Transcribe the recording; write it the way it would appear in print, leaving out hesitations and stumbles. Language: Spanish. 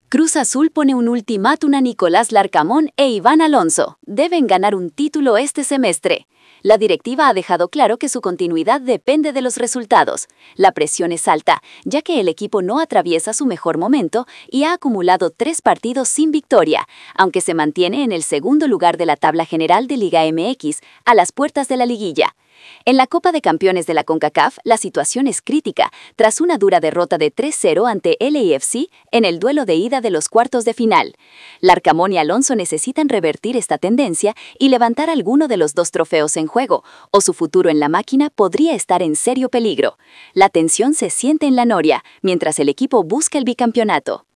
Cruz Azul pone un ultimátum a Nicolás Larcamón e Iván Alonso. Deben ganar un título este semestre. La directiva ha dejado claro que su continuidad depende de los resultados. La presión es alta, ya que el equipo no atraviesa su mejor momento y ha acumulado 3 partidos sin victoria, aunque se mantiene en el segundo lugar de la tabla general de Liga MX, a las puertas de la liguilla. En la Copa de Campeones de la CONCACAF, la situación es crítica, tras una dura derrota de 3-0 ante LAFC en el duelo de ida de los cuartos de final. Larcamón y Alonso necesitan revertir esta tendencia y levantar alguno de los 2 trofeos en juego, o su futuro en la máquina podría estar en serio peligro. La tensión se siente en la noria, mientras el equipo busca el bicampeonato.